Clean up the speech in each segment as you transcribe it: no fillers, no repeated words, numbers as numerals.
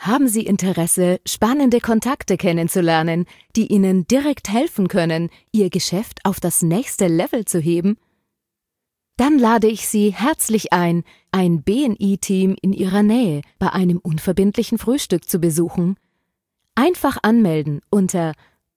Haben Sie Interesse, spannende Kontakte kennenzulernen, die Ihnen direkt helfen können, Ihr Geschäft auf das nächste Level zu heben? Dann lade ich Sie herzlich ein BNI-Team in Ihrer Nähe bei einem unverbindlichen Frühstück zu besuchen. Einfach anmelden unter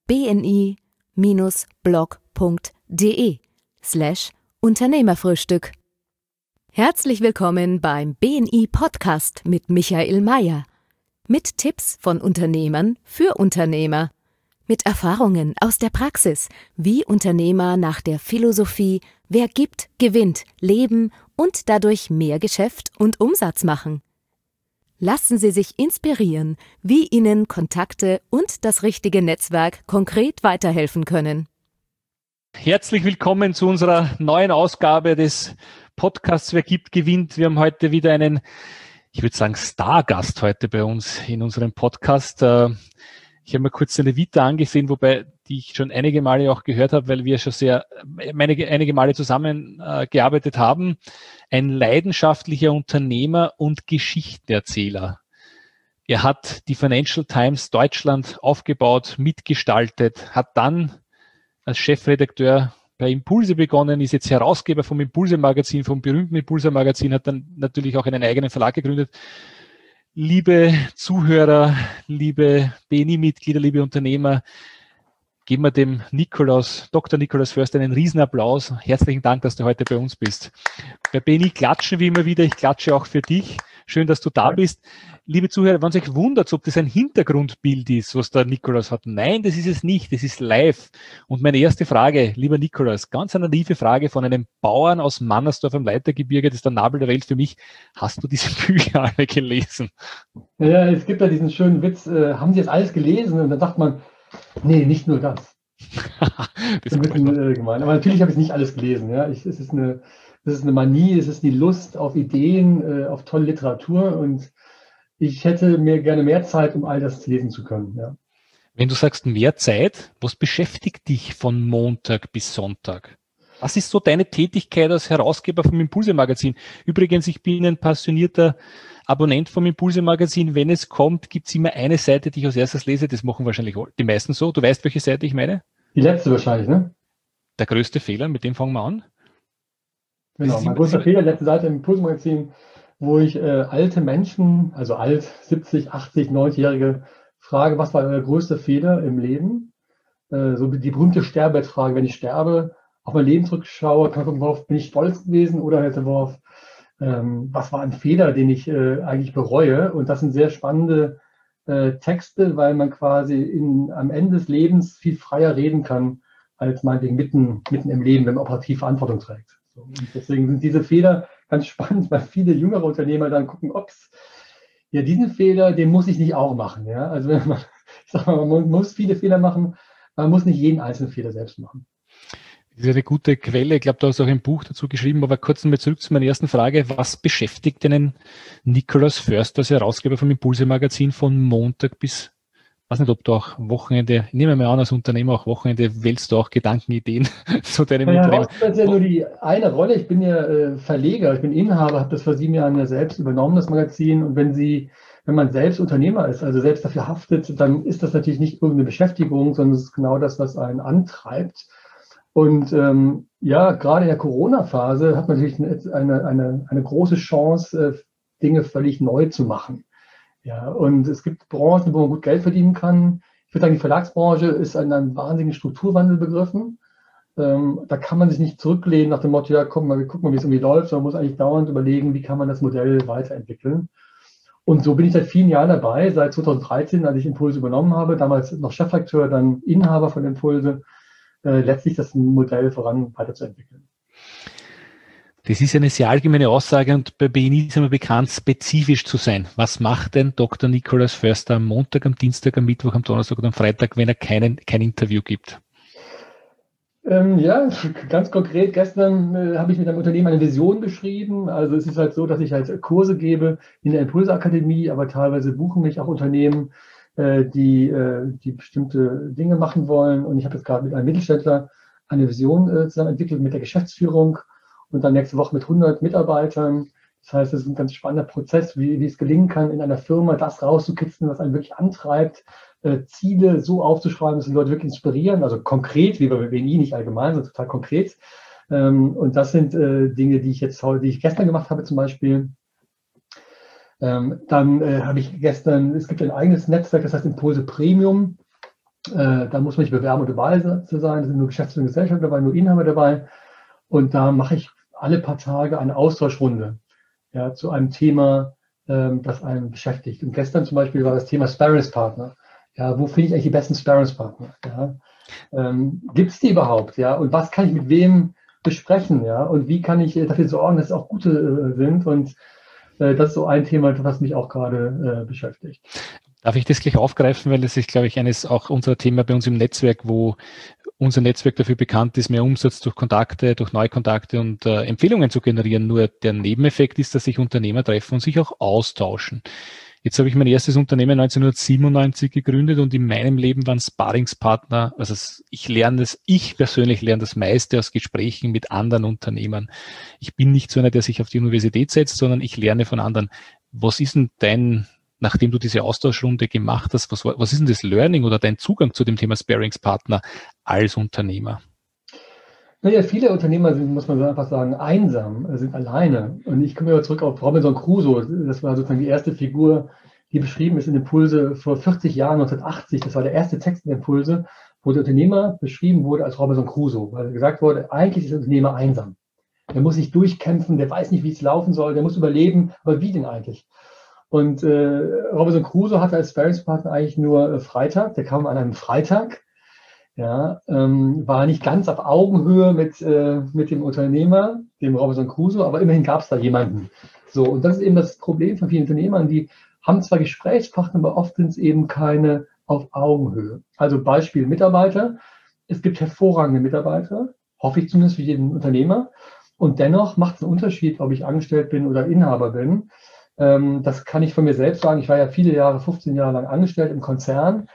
bni-blog.de/Unternehmerfrühstück. Herzlich willkommen beim BNI-Podcast mit Michael Mayer. Mit Tipps von Unternehmern für Unternehmer. Mit Erfahrungen aus der Praxis, wie Unternehmer nach der Philosophie „Wer gibt, gewinnt“ leben und dadurch mehr Geschäft und Umsatz machen. Lassen Sie sich inspirieren, wie Ihnen Kontakte und das richtige Netzwerk konkret weiterhelfen können. Herzlich willkommen zu unserer neuen Ausgabe des Podcasts „Wer gibt, gewinnt“. Wir haben heute wieder einen, ich würde sagen, Stargast heute bei uns in unserem Podcast. Ich habe mir kurz seine Vita angesehen, wobei die ich schon einige Male auch gehört habe, weil wir schon einige Male zusammengearbeitet haben. Ein leidenschaftlicher Unternehmer und Geschichtenerzähler. Er hat die Financial Times Deutschland aufgebaut, mitgestaltet, hat dann als Chefredakteur bei Impulse begonnen, ist jetzt Herausgeber vom Impulse-Magazin, vom berühmten Impulse-Magazin, hat dann natürlich auch einen eigenen Verlag gegründet. Liebe Zuhörer, liebe BNI-Mitglieder, liebe Unternehmer, geben wir dem Dr. Nikolaus Förster einen Riesenapplaus. Herzlichen Dank, dass du heute bei uns bist. Bei BNI klatschen wir immer wieder. Ich klatsche auch für dich. Schön, dass du da bist. Liebe Zuhörer, wenn ihr euch wundert, ob das ein Hintergrundbild ist, was der Nikolaus hat. Nein, das ist es nicht. Das ist live. Und meine erste Frage, lieber Nikolaus, ganz eine naive Frage von einem Bauern aus Mannersdorf am Leitergebirge, das ist der Nabel der Welt für mich. Hast du diese Bücher alle gelesen? Ja, es gibt ja diesen schönen Witz, haben Sie das alles gelesen? Und dann sagt man, nee, nicht nur das. Das ist ein bisschen gemein. Aber natürlich habe ich nicht alles gelesen. Ja. Es ist eine Manie, es ist die Lust auf Ideen, auf tolle Literatur. Und ich hätte mir gerne mehr Zeit, um all das lesen zu können. Ja. Wenn du sagst mehr Zeit, was beschäftigt dich von Montag bis Sonntag? Was ist so deine Tätigkeit als Herausgeber vom Impulse-Magazin? Übrigens, ich bin ein passionierter Abonnent vom Impulse-Magazin. Wenn es kommt, gibt es immer eine Seite, die ich als erstes lese. Das machen wahrscheinlich die meisten so. Du weißt, welche Seite ich meine? Die letzte wahrscheinlich, ne? Der größte Fehler, mit dem fangen wir an. Genau, mein größter Fehler, letzte Seite im Impulse-Magazin, wo ich alte Menschen, also alt, 70, 80, 90-Jährige, frage, was war euer größter Fehler im Leben? So die berühmte Sterbebettfrage, wenn ich sterbe, auf mein Leben zurückschaue, kann ich gucken, worauf bin ich stolz gewesen oder hätte worauf, was war ein Fehler, den ich eigentlich bereue? Und das sind sehr spannende Texte, weil man quasi am Ende des Lebens viel freier reden kann, als meinetwegen mitten im Leben, wenn man operativ Verantwortung trägt. So, und deswegen sind diese Fehler ganz spannend, weil viele jüngere Unternehmer dann gucken, ja, diesen Fehler, den muss ich nicht auch machen. Ja? Also ich sag mal, man muss viele Fehler machen, man muss nicht jeden einzelnen Fehler selbst machen. Das ist eine gute Quelle. Ich glaube, du hast auch ein Buch dazu geschrieben, aber kurz nochmal zurück zu meiner ersten Frage. Was beschäftigt einen Nikolaus Förster als Herausgeber vom Impulse-Magazin von Montag bis, weiß nicht, ob du auch Wochenende, ich nehme mal an, als Unternehmer auch Wochenende, wählst du auch Gedanken, Ideen zu deinem Unternehmen? Das ist ja nur die eine Rolle. Ich bin ja Verleger, ich bin Inhaber, habe das vor 7 Jahren ja selbst übernommen, das Magazin. Und wenn man selbst Unternehmer ist, also selbst dafür haftet, dann ist das natürlich nicht irgendeine Beschäftigung, sondern es ist genau das, was einen antreibt. Und ja, gerade in der Corona-Phase hat man natürlich eine große Chance, Dinge völlig neu zu machen. Ja, und es gibt Branchen, wo man gut Geld verdienen kann. Ich würde sagen, die Verlagsbranche ist in einem wahnsinnigen Strukturwandel begriffen. Da kann man sich nicht zurücklehnen nach dem Motto, ja, guck mal, wie es irgendwie läuft, sondern man muss eigentlich dauernd überlegen, wie kann man das Modell weiterentwickeln. Und so bin ich seit vielen Jahren dabei, seit 2013, als ich Impulse übernommen habe, damals noch Chefredakteur, dann Inhaber von Impulse, letztlich das Modell weiterzuentwickeln. Das ist eine sehr allgemeine Aussage und bei BNI ist immer bekannt, spezifisch zu sein. Was macht denn Dr. Nikolaus Förster am Montag, am Dienstag, am Mittwoch, am Donnerstag und am Freitag, wenn er kein Interview gibt? Ja, ganz konkret, gestern habe ich mit einem Unternehmen eine Vision beschrieben. Also es ist halt so, dass ich halt Kurse gebe in der Impulse-Akademie, aber teilweise buchen mich auch Unternehmen, die bestimmte Dinge machen wollen. Und ich habe jetzt gerade mit einem Mittelständler eine Vision zusammen entwickelt mit der Geschäftsführung und dann nächste Woche mit 100 Mitarbeitern Das heißt, es ist ein ganz spannender Prozess, wie es gelingen kann, in einer Firma das rauszukitzeln, was einen wirklich antreibt, Ziele so aufzuschreiben, dass die Leute wirklich inspirieren, also konkret, wie bei BNI, nicht allgemein, sondern total konkret. Und das sind Dinge, die ich gestern gemacht habe zum Beispiel. Dann habe ich gestern, es gibt ein eigenes Netzwerk, das heißt Impulse Premium. Da muss man nicht bewerben und dabei sein. Da sind nur Geschäftsführer und Gesellschafter dabei, nur Inhaber dabei. Und da mache ich alle paar Tage eine Austauschrunde, ja, zu einem Thema, das einen beschäftigt. Und gestern zum Beispiel war das Thema Sparringspartner. Ja, wo finde ich eigentlich die besten Sparringspartner? Ja? Gibt es die überhaupt? Ja? Und was kann ich mit wem besprechen? Ja? Und wie kann ich dafür sorgen, dass es auch gute sind? Und das ist so ein Thema, was mich auch gerade beschäftigt. Darf ich das gleich aufgreifen, weil das ist, glaube ich, eines auch unserer Themen bei uns im Netzwerk, wo unser Netzwerk dafür bekannt ist, mehr Umsatz durch Kontakte, durch Neukontakte und Empfehlungen zu generieren. Nur der Nebeneffekt ist, dass sich Unternehmer treffen und sich auch austauschen. Jetzt habe ich mein erstes Unternehmen 1997 gegründet und in meinem Leben waren Sparringspartner, also ich persönlich lerne das meiste aus Gesprächen mit anderen Unternehmern. Ich bin nicht so einer, der sich auf die Universität setzt, sondern ich lerne von anderen. Was ist denn nachdem du diese Austauschrunde gemacht hast, was ist denn das Learning oder dein Zugang zu dem Thema Sparringspartner als Unternehmer? Naja, viele Unternehmer sind, muss man einfach sagen, einsam, sind alleine. Und ich komme wieder zurück auf Robinson Crusoe. Das war sozusagen die erste Figur, die beschrieben ist in Impulse vor 40 Jahren, 1980. Das war der erste Text in Impulse, wo der Unternehmer beschrieben wurde als Robinson Crusoe, weil gesagt wurde, eigentlich ist der Unternehmer einsam. Der muss sich durchkämpfen, der weiß nicht, wie es laufen soll, der muss überleben, aber wie denn eigentlich? Und Robinson Crusoe hatte als Sparringspartner eigentlich nur Freitag, der kam an einem Freitag, ja, war nicht ganz auf Augenhöhe mit dem Unternehmer, dem Robinson Crusoe, aber immerhin gab es da jemanden. So, und das ist eben das Problem von vielen Unternehmern, die haben zwar Gesprächspartner, aber oft sind es eben keine auf Augenhöhe. Also Beispiel Mitarbeiter. Es gibt hervorragende Mitarbeiter, hoffe ich zumindest für jeden Unternehmer. Und dennoch macht es einen Unterschied, ob ich angestellt bin oder Inhaber bin. Das kann ich von mir selbst sagen. Ich war ja viele Jahre, 15 Jahre lang angestellt im Konzern.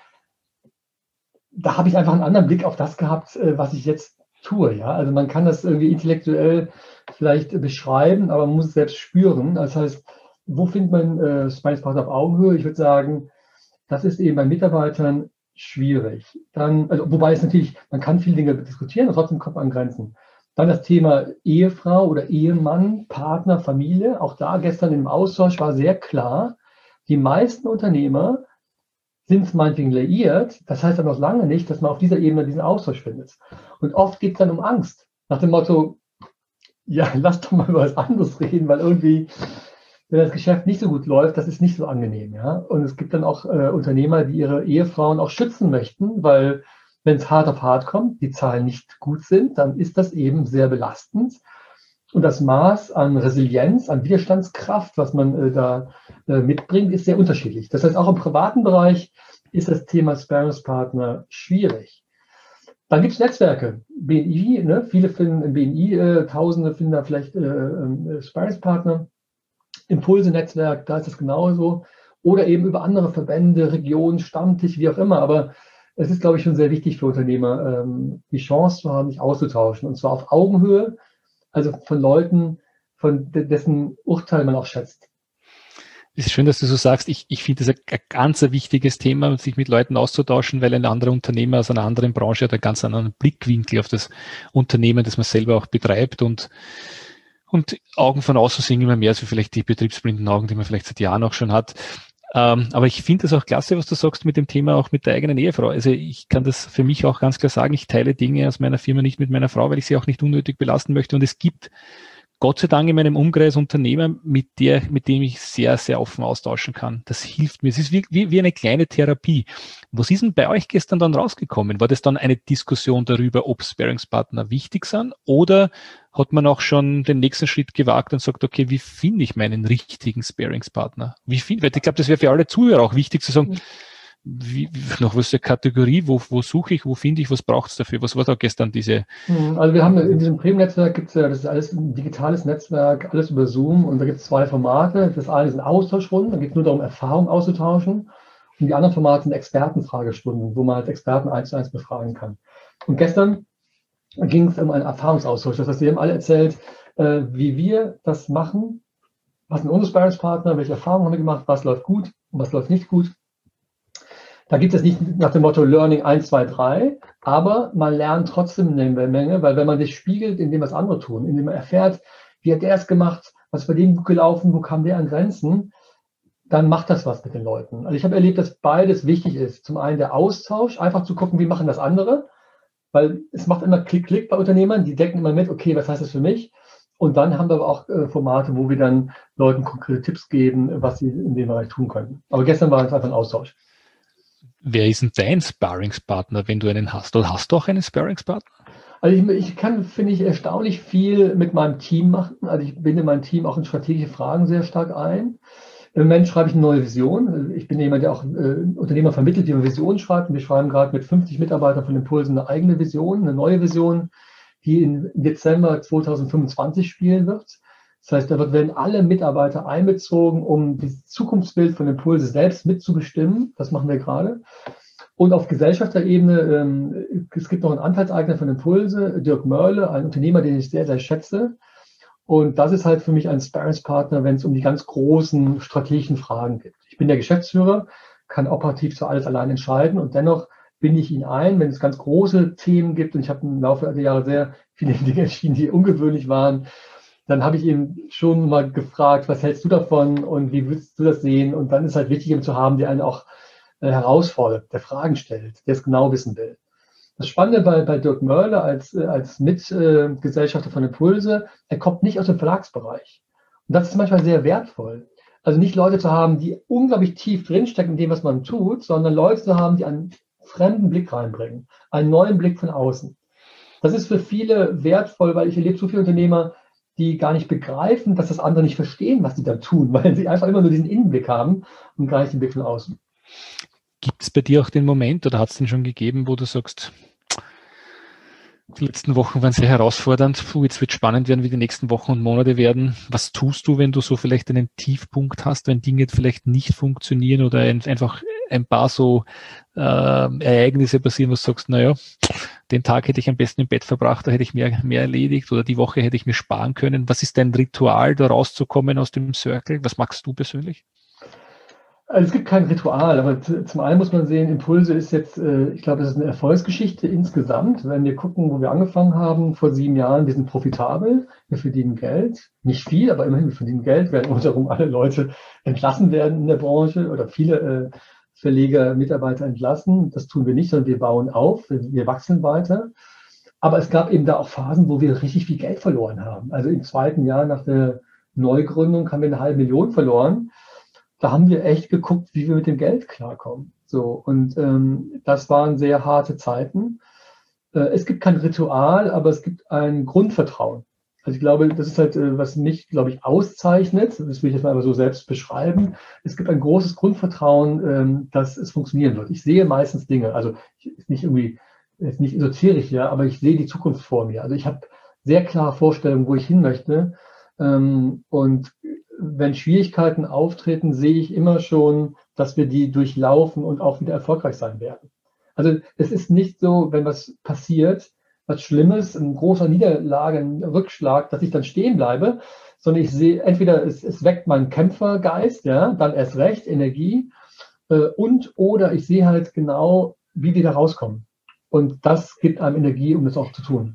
Da habe ich einfach einen anderen Blick auf das gehabt, was ich jetzt tue. Ja? Also man kann das irgendwie intellektuell vielleicht beschreiben, aber man muss es selbst spüren. Das heißt, wo findet man Sparringspartner auf Augenhöhe? Ich würde sagen, das ist eben bei Mitarbeitern schwierig. Dann, also, wobei es natürlich, man kann viele Dinge diskutieren und trotzdem kommt man an Grenzen. Dann das Thema Ehefrau oder Ehemann, Partner, Familie. Auch da gestern im Austausch war sehr klar, die meisten Unternehmer sind meinetwegen liiert. Das heißt aber noch lange nicht, dass man auf dieser Ebene diesen Austausch findet. Und oft geht es dann um Angst. Nach dem Motto, ja, lass doch mal über was anderes reden, weil irgendwie, wenn das Geschäft nicht so gut läuft, das ist nicht so angenehm. Ja? Und es gibt dann auch Unternehmer, die ihre Ehefrauen auch schützen möchten, weil wenn es hart auf hart kommt, die Zahlen nicht gut sind, dann ist das eben sehr belastend. Und das Maß an Resilienz, an Widerstandskraft, was man da mitbringt, ist sehr unterschiedlich. Das heißt, auch im privaten Bereich ist das Thema Sparringspartner schwierig. Dann gibt es Netzwerke, BNI, ne? Viele finden im BNI, Tausende finden da vielleicht Sparringspartner. Impulse-Netzwerk, da ist es genauso. Oder eben über andere Verbände, Regionen, Stammtisch, wie auch immer. Aber es ist, glaube ich, schon sehr wichtig für Unternehmer, die Chance zu haben, sich auszutauschen. Und zwar auf Augenhöhe, also von Leuten, von dessen Urteil man auch schätzt. Es ist schön, dass du so sagst. Ich finde das ein ganz wichtiges Thema, sich mit Leuten auszutauschen, weil ein anderer Unternehmer aus einer anderen Branche hat einen ganz anderen Blickwinkel auf das Unternehmen, das man selber auch betreibt und Augen von außen sehen immer mehr, als vielleicht die betriebsblinden Augen, die man vielleicht seit Jahren auch schon hat. Aber ich finde das auch klasse, was du sagst mit dem Thema auch mit der eigenen Ehefrau. Also ich kann das für mich auch ganz klar sagen, ich teile Dinge aus meiner Firma nicht mit meiner Frau, weil ich sie auch nicht unnötig belasten möchte. Und es gibt Gott sei Dank in meinem Umkreis Unternehmer, mit dem ich sehr, sehr offen austauschen kann. Das hilft mir. Es ist wie eine kleine Therapie. Was ist denn bei euch gestern dann rausgekommen? War das dann eine Diskussion darüber, ob Sparringspartner wichtig sind? Oder hat man auch schon den nächsten Schritt gewagt und sagt, okay, wie finde ich meinen richtigen Sparringspartner? Weil ich glaube, das wäre für alle Zuhörer auch wichtig zu sagen, nach was für Kategorie, wo suche ich, wo finde ich, was braucht es dafür? Was war da gestern diese? Also wir haben in diesem Premium-Netzwerk gibt es ja, das ist alles ein digitales Netzwerk, alles über Zoom und da gibt es 2 Formate. Das eine sind Austauschrunden, da geht es nur darum, Erfahrung auszutauschen. Und die anderen Formate sind Expertenfragestunden, wo man halt Experten 1:1 befragen kann. Und gestern ging es um einen Erfahrungsaustausch. Das heißt, wir haben alle erzählt, wie wir das machen, was sind unsere Sparringspartner, welche Erfahrungen haben wir gemacht, was läuft gut und was läuft nicht gut. Da gibt es nicht nach dem Motto Learning 1, 2, 3, aber man lernt trotzdem eine Menge, weil wenn man sich spiegelt in dem, was andere tun, indem man erfährt, wie hat der es gemacht, was ist bei dem gut gelaufen, wo kam der an Grenzen, dann macht das was mit den Leuten. Also ich habe erlebt, dass beides wichtig ist. Zum einen der Austausch, einfach zu gucken, wie machen das andere, weil es macht immer Klick, Klick bei Unternehmern, die denken immer mit, okay, was heißt das für mich? Und dann haben wir aber auch Formate, wo wir dann Leuten konkrete Tipps geben, was sie in dem Bereich tun können. Aber gestern war es einfach ein Austausch. Wer ist denn dein Sparringspartner, wenn du einen hast? Oder hast du auch einen Sparringspartner? Also ich kann, finde ich, erstaunlich viel mit meinem Team machen. Also ich binde mein Team auch in strategische Fragen sehr stark ein. Im Moment schreibe ich eine neue Vision. Ich bin jemand, der auch Unternehmer vermittelt, die eine Vision schreibt. Und wir schreiben gerade mit 50 Mitarbeitern von Impulsen eine eigene Vision, eine neue Vision, die im Dezember 2025 spielen wird. Das heißt, da werden alle Mitarbeiter einbezogen, um das Zukunftsbild von Impulse selbst mitzubestimmen. Das machen wir gerade. Und auf Gesellschafterebene, es gibt noch einen Anteilseigner von Impulse, Dirk Mörle, ein Unternehmer, den ich sehr, sehr schätze. Und das ist halt für mich ein Sparringspartner, wenn es um die ganz großen strategischen Fragen geht. Ich bin der Geschäftsführer, kann operativ zu alles allein entscheiden und dennoch binde ich ihn ein, wenn es ganz große Themen gibt. Und ich habe im Laufe der Jahre sehr viele Dinge entschieden, die ungewöhnlich waren. Dann habe ich ihn schon mal gefragt, was hältst du davon und wie würdest du das sehen? Und dann ist halt wichtig, ihn zu haben, der einen auch herausfordert, der Fragen stellt, der es genau wissen will. Das Spannende bei Dirk Mörle als Mitgesellschafter von Impulse, er kommt nicht aus dem Verlagsbereich. Und das ist manchmal sehr wertvoll. Also nicht Leute zu haben, die unglaublich tief drinstecken in dem, was man tut, sondern Leute zu haben, die einen fremden Blick reinbringen, einen neuen Blick von außen. Das ist für viele wertvoll, weil ich erlebe so viele Unternehmer, die gar nicht begreifen, dass das andere nicht verstehen, was sie da tun, weil sie einfach immer nur diesen Innenblick haben und gar nicht den Blick von außen. Gibt es bei dir auch den Moment, oder hat es den schon gegeben, wo du sagst, die letzten Wochen waren sehr herausfordernd, jetzt wird spannend werden, wie die nächsten Wochen und Monate werden. Was tust du, wenn du so vielleicht einen Tiefpunkt hast, wenn Dinge vielleicht nicht funktionieren oder einfach ein paar so Ereignisse passieren, wo du sagst, naja, den Tag hätte ich am besten im Bett verbracht, da hätte ich mehr erledigt oder die Woche hätte ich mir sparen können. Was ist dein Ritual, da rauszukommen aus dem Circle? Was magst du persönlich? Also es gibt kein Ritual, aber zum einen muss man sehen, Impulse ist jetzt, ich glaube, das ist eine Erfolgsgeschichte insgesamt. Wenn wir gucken, wo wir angefangen haben, vor 7 Jahren, wir sind profitabel, wir verdienen Geld, nicht viel, aber immerhin, wir verdienen Geld, während rundherum alle Leute entlassen werden in der Branche oder viele Verleger, Mitarbeiter entlassen. Das tun wir nicht, sondern wir bauen auf, wir wachsen weiter. Aber es gab eben da auch Phasen, wo wir richtig viel Geld verloren haben. Also im 2. Jahr nach der Neugründung haben wir 500.000 verloren. Da haben wir echt geguckt, wie wir mit dem Geld klarkommen. So, und das waren sehr harte Zeiten. Es gibt kein Ritual, aber es gibt ein Grundvertrauen. Also ich glaube, das ist halt, was mich, glaube ich, auszeichnet. Das will ich jetzt mal so selbst beschreiben. Es gibt ein großes Grundvertrauen, dass es funktionieren wird. Ich sehe meistens Dinge, also ist nicht irgendwie, ist nicht esoterisch, ja, aber ich sehe die Zukunft vor mir. Also ich habe sehr klare Vorstellungen, wo ich hin möchte. Und wenn Schwierigkeiten auftreten, sehe ich immer schon, dass wir die durchlaufen und auch wieder erfolgreich sein werden. Also es ist nicht so, wenn was passiert, was Schlimmes, ein großer Niederlage, ein Rückschlag, dass ich dann stehen bleibe, sondern ich sehe, entweder es weckt meinen Kämpfergeist, ja, dann erst recht, Energie, oder ich sehe halt genau, wie wir da rauskommen. Und das gibt einem Energie, um das auch zu tun.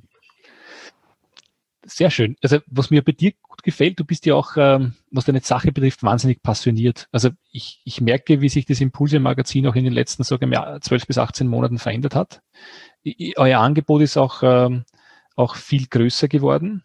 Sehr schön. Also was mir bei dir gut gefällt, du bist ja auch, was deine Sache betrifft, wahnsinnig passioniert. Also ich merke, wie sich das Impulse-Magazin auch in den letzten, sagen wir, 12 bis 18 Monaten verändert hat. Euer Angebot ist auch viel größer geworden.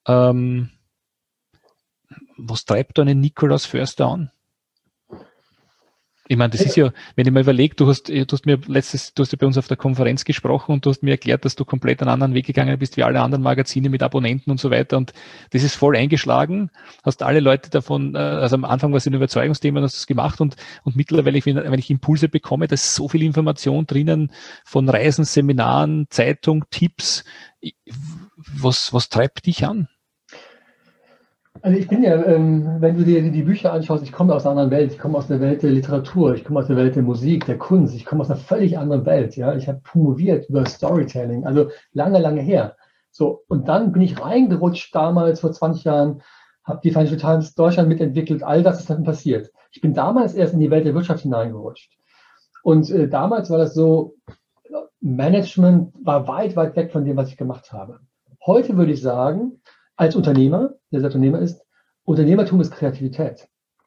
Was treibt da einen Nikolaus Förster an? Ich meine, das ist ja, wenn ich mal überlege, du hast ja bei uns auf der Konferenz gesprochen und du hast mir erklärt, dass du komplett einen anderen Weg gegangen bist wie alle anderen Magazine mit Abonnenten und so weiter und das ist voll eingeschlagen, hast alle Leute davon, also am Anfang war es ein Überzeugungsthema, hast du es gemacht und mittlerweile, wenn ich Impulse bekomme, da ist so viel Information drinnen von Reisen, Seminaren, Zeitung, Tipps. Was treibt dich an? Also ich bin ja, wenn du dir die Bücher anschaust, ich komme aus einer anderen Welt. Ich komme aus der Welt der Literatur, ich komme aus der Welt der Musik, der Kunst. Ich komme aus einer völlig anderen Welt. Ja, ich habe promoviert über Storytelling, also lange, lange her. So, und dann bin ich reingerutscht damals vor 20 Jahren habe die Financial Times Deutschland mitentwickelt, all das ist dann passiert. Ich bin damals erst in die Welt der Wirtschaft hineingerutscht. Und damals war das so, Management war weit, weit weg von dem, was ich gemacht habe. Heute würde ich sagen, als Unternehmer, der selbst Unternehmer ist, Unternehmertum ist Kreativität.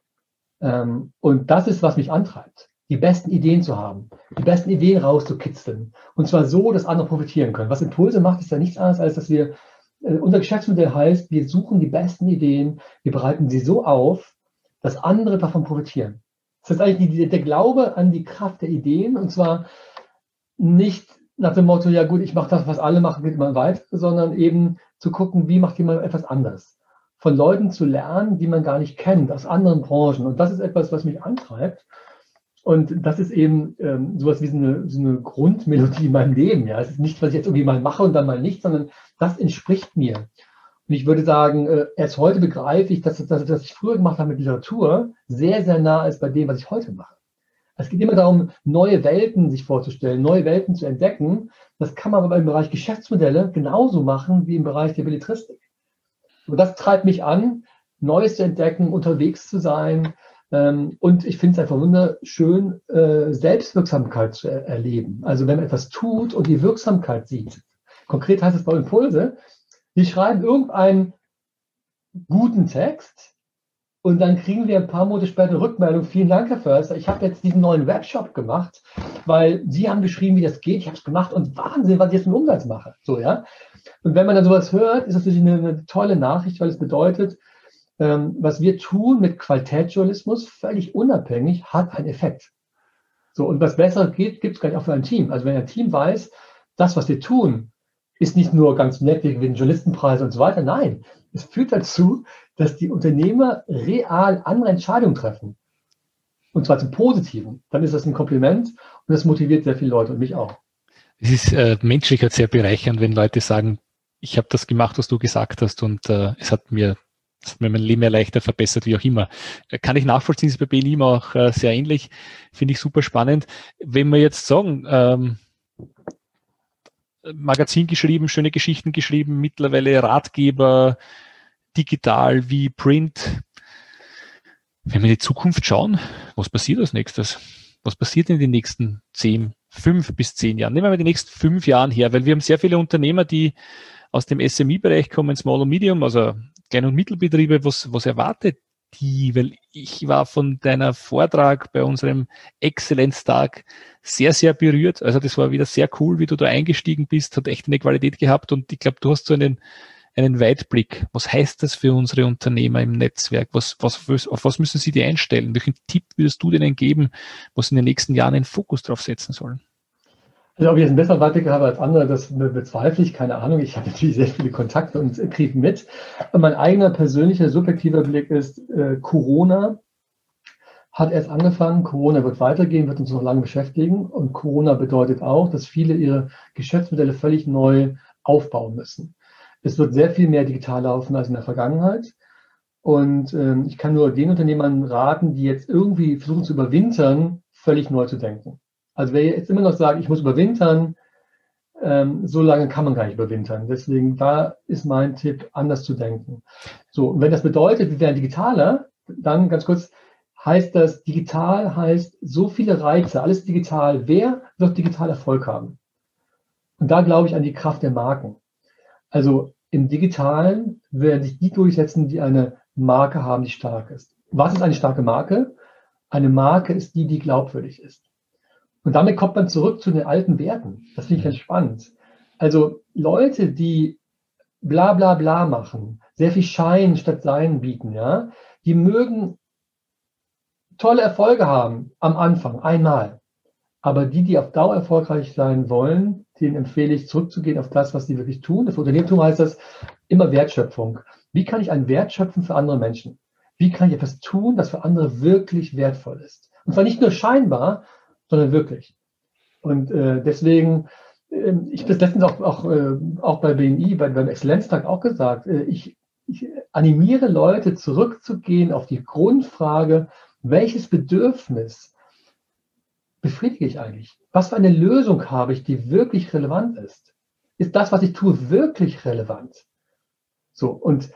Und das ist, was mich antreibt, die besten Ideen zu haben, die besten Ideen rauszukitzeln. Und zwar so, dass andere profitieren können. Was Impulse macht, ist ja nichts anderes, als dass wir, unser Geschäftsmodell heißt, wir suchen die besten Ideen, wir bereiten sie so auf, dass andere davon profitieren. Das ist eigentlich der Glaube an die Kraft der Ideen, und zwar nicht nach dem Motto, ja gut, ich mache das, was alle machen, geht mal weiter, sondern eben zu gucken, wie macht jemand etwas anders. Von Leuten zu lernen, die man gar nicht kennt, aus anderen Branchen. Und das ist etwas, was mich antreibt. Und das ist eben sowas wie so eine Grundmelodie in meinem Leben. Ja, es ist nicht, was ich jetzt irgendwie mal mache und dann mal nicht, sondern das entspricht mir. Und ich würde sagen, erst heute begreife ich, dass das, was ich früher gemacht habe mit Literatur, sehr, sehr nah ist bei dem, was ich heute mache. Es geht immer darum, neue Welten sich vorzustellen, neue Welten zu entdecken. Das kann man aber im Bereich Geschäftsmodelle genauso machen wie im Bereich der Belletristik. Und das treibt mich an, Neues zu entdecken, unterwegs zu sein. Und ich finde es einfach wunderschön, Selbstwirksamkeit zu erleben. Also wenn man etwas tut und die Wirksamkeit sieht. Konkret heißt es bei Impulse, wir schreiben irgendeinen guten Text und dann kriegen wir ein paar Monate später eine Rückmeldung. Vielen Dank, Herr Förster. Ich habe jetzt diesen neuen Webshop gemacht, weil Sie haben beschrieben, wie das geht. Ich habe es gemacht und Wahnsinn, was ich jetzt mit dem Umsatz mache. So, ja. Und wenn man dann sowas hört, ist das natürlich eine tolle Nachricht, weil es bedeutet, was wir tun mit Qualitätsjournalismus, völlig unabhängig, hat einen Effekt. So, und was besser geht, gibt es gar nicht auch für ein Team. Also wenn ein Team weiß, das, was wir tun, ist nicht nur ganz nett, wir gewinnen Journalistenpreise und so weiter. Nein, es führt dazu, dass die Unternehmer real andere Entscheidungen treffen. Und zwar zum Positiven. Dann ist das ein Kompliment und das motiviert sehr viele Leute und mich auch. Es ist menschlich halt sehr bereichernd, wenn Leute sagen, ich habe das gemacht, was du gesagt hast, und es hat mir mein Leben erleichtert, verbessert, wie auch immer. Kann ich nachvollziehen, ist bei BNI auch sehr ähnlich. Finde ich super spannend. Wenn wir jetzt sagen, Magazin geschrieben, schöne Geschichten geschrieben, mittlerweile Ratgeber, digital wie Print. Wenn wir in die Zukunft schauen, was passiert als nächstes? Was passiert in den nächsten 5 bis 10 Jahren? Nehmen wir mal die nächsten 5 Jahren her, weil wir haben sehr viele Unternehmer, die aus dem SMI-Bereich kommen, Small und Medium, also Klein- und Mittelbetriebe. Was erwartet die? Weil ich war von deiner Vortrag bei unserem Exzellenztag sehr, sehr berührt. Also das war wieder sehr cool, wie du da eingestiegen bist, hat echt eine Qualität gehabt, und ich glaube, du hast so einen Weitblick. Was heißt das für unsere Unternehmer im Netzwerk? Auf was müssen sie die einstellen? Welchen Tipp würdest du denen geben, was in den nächsten Jahren einen Fokus drauf setzen sollen? Also ob ich jetzt einen besseren Weitblick habe als andere, das bezweifle ich, keine Ahnung. Ich habe natürlich sehr viele Kontakte und kriege mit. Und mein eigener persönlicher, subjektiver Blick ist, Corona hat erst angefangen. Corona wird weitergehen, wird uns noch lange beschäftigen. Und Corona bedeutet auch, dass viele ihre Geschäftsmodelle völlig neu aufbauen müssen. Es wird sehr viel mehr digital laufen als in der Vergangenheit. Und ich kann nur den Unternehmern raten, die jetzt irgendwie versuchen zu überwintern, völlig neu zu denken. Also wer jetzt immer noch sagt, ich muss überwintern, so lange kann man gar nicht überwintern. Deswegen, da ist mein Tipp, anders zu denken. So, und wenn das bedeutet, wir werden digitaler, dann ganz kurz, heißt das, digital heißt so viele Reize, alles digital. Wer wird digital Erfolg haben? Und da glaube ich an die Kraft der Marken. Also im Digitalen werden sich die durchsetzen, die eine Marke haben, die stark ist. Was ist eine starke Marke? Eine Marke ist die glaubwürdig ist. Und damit kommt man zurück zu den alten Werten. Das finde ich ganz spannend. Also Leute, die bla bla bla machen, sehr viel Schein statt Sein bieten, ja, die mögen tolle Erfolge haben am Anfang, einmal. Aber die auf Dauer erfolgreich sein wollen, denen empfehle ich, zurückzugehen auf das, was sie wirklich tun. Für Unternehmertum heißt das immer Wertschöpfung. Wie kann ich einen Wert schöpfen für andere Menschen? Wie kann ich etwas tun, das für andere wirklich wertvoll ist? Und zwar nicht nur scheinbar, sondern wirklich. Und deswegen, ich habe das letztens auch bei BNI, beim Exzellenztag auch gesagt, ich animiere Leute zurückzugehen auf die Grundfrage, welches Bedürfnis befriedige ich eigentlich? Was für eine Lösung habe ich, die wirklich relevant ist? Ist das, was ich tue, wirklich relevant? So, und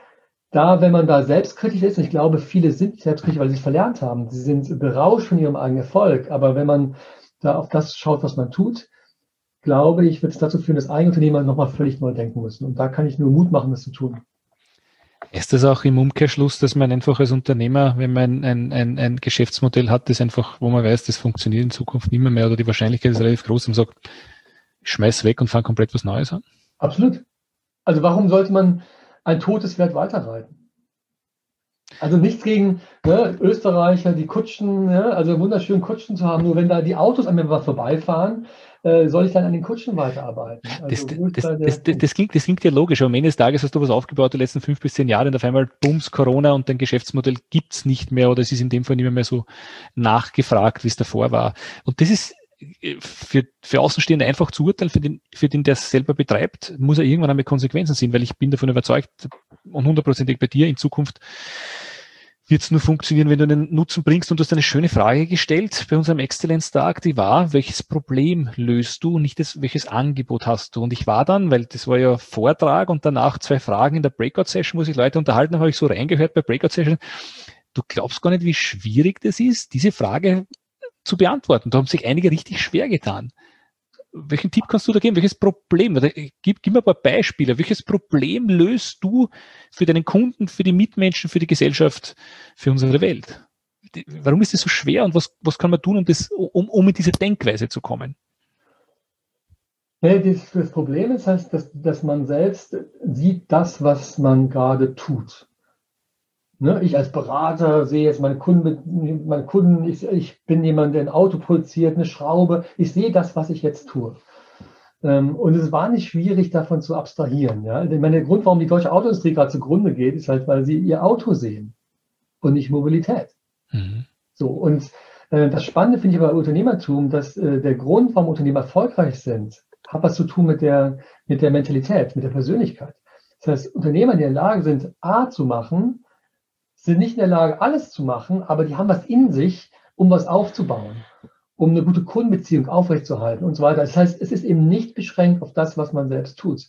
wenn man da selbstkritisch ist, und ich glaube, viele sind selbstkritisch, weil sie es verlernt haben. Sie sind berauscht von ihrem eigenen Erfolg. Aber wenn man da auf das schaut, was man tut, glaube ich, wird es dazu führen, dass Eigenunternehmer nochmal völlig neu denken müssen. Und da kann ich nur Mut machen, das zu tun. Ist das auch im Umkehrschluss, dass man einfach als Unternehmer, wenn man ein Geschäftsmodell hat, das einfach, wo man weiß, das funktioniert in Zukunft nicht mehr oder die Wahrscheinlichkeit ist relativ groß, und sagt, ich schmeiß weg und fange komplett was Neues an? Absolut. Also warum sollte man ein totes Pferd weiterreiten? Also nichts gegen Österreicher, die Kutschen, also wunderschöne Kutschen zu haben, nur wenn da die Autos an mir vorbeifahren, soll ich dann an den Kutschen weiterarbeiten? Also das klingt ja logisch, aber am Ende des Tages hast du was aufgebaut die letzten 5 bis 10 Jahre und auf einmal bums, Corona und dein Geschäftsmodell gibt's nicht mehr oder es ist in dem Fall nicht mehr so nachgefragt, wie es davor war. Und das ist für Außenstehende einfach zu urteilen, für den, der es selber betreibt, muss er irgendwann einmal Konsequenzen ziehen, weil ich bin davon überzeugt und 100%ig bei dir, in Zukunft wird es nur funktionieren, wenn du einen Nutzen bringst. Und du hast eine schöne Frage gestellt bei unserem Exzellenztag, die war, welches Problem löst du, nicht welches Angebot hast du? Und ich war dann, weil das war ja Vortrag und danach 2 Fragen in der Breakout-Session, wo sich Leute unterhalten haben, habe ich so reingehört bei Breakout-Session. Du glaubst gar nicht, wie schwierig das ist, diese Frage zu beantworten. Da haben sich einige richtig schwer getan. Welchen Tipp kannst du da geben? Welches Problem? Gib mir ein paar Beispiele. Welches Problem löst du für deinen Kunden, für die Mitmenschen, für die Gesellschaft, für unsere Welt? Warum ist das so schwer und was kann man tun, um in diese Denkweise zu kommen? Das Problem ist, dass man selbst sieht das, was man gerade tut. Ich als Berater sehe jetzt meine Kunden, ich bin jemand, der ein Auto produziert, eine Schraube. Ich sehe das, was ich jetzt tue. Und es war nicht schwierig, davon zu abstrahieren. Ja? Der Grund, warum die deutsche Autoindustrie gerade zugrunde geht, ist halt, weil sie ihr Auto sehen und nicht Mobilität. Mhm. So, und das Spannende finde ich bei Unternehmertum, dass der Grund, warum Unternehmer erfolgreich sind, hat was zu tun mit der Mentalität, mit der Persönlichkeit. Das heißt, Unternehmer, die in der Lage sind, A zu machen, sind nicht in der Lage, alles zu machen, aber die haben was in sich, um was aufzubauen, um eine gute Kundenbeziehung aufrechtzuerhalten und so weiter. Das heißt, es ist eben nicht beschränkt auf das, was man selbst tut.